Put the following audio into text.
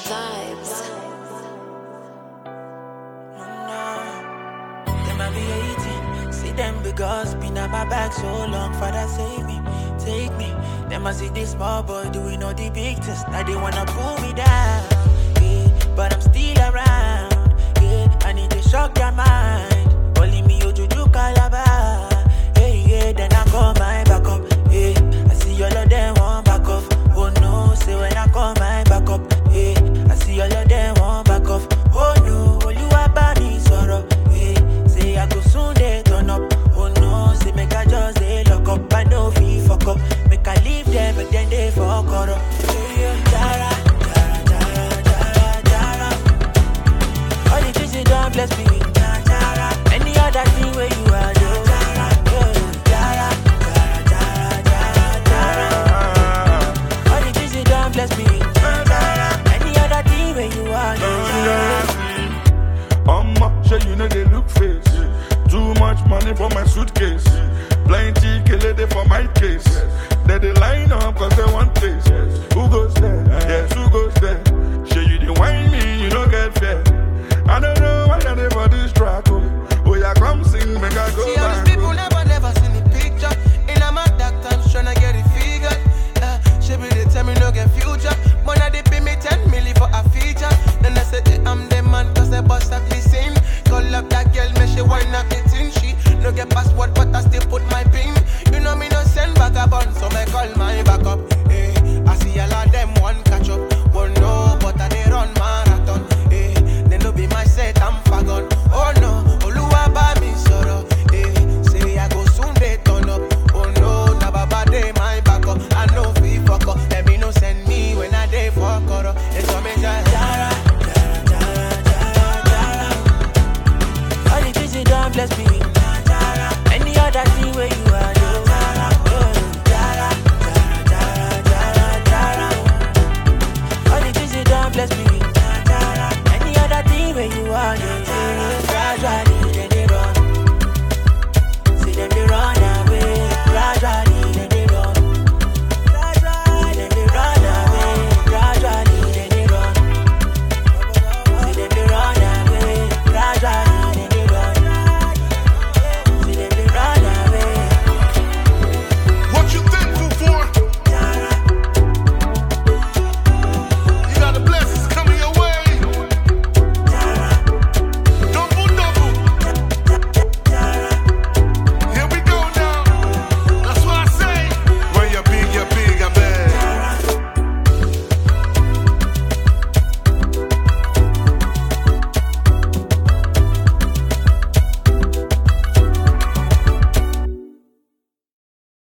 Vibes. Them I be 18. See them big girls been at my back so long. Father save me, take me. Them I see this small boy doing all the big things. Now they wanna pull me down, yeah. But I'm still around, yeah. I need to shock their mind. Calling me Ojuju Calabar, yeah, yeah. Then I call my back up, yeah. I see all of them want back off. Oh no, say when I call my back up, yeah. I see all of them want back off. Oh no, Oluwa bá mi sọ̀rọ̀, yeah. Say I go soon they turn up. Oh no, say make I just they lock up. I know fi fuck up. Make I leave them, but then they fuck up. Yeah, yeah. Jara, jara, jara, jara, jara. All the things you done bless me with, jara. Any other thing where you are, jara, jara, jara, jara, jara, jara. All the things you done bless me with, jara. Any other thing where you are, jara. Sure you know they look face. Too much money for my suitcase. Plenty kill it for my case. They line up cause they want place.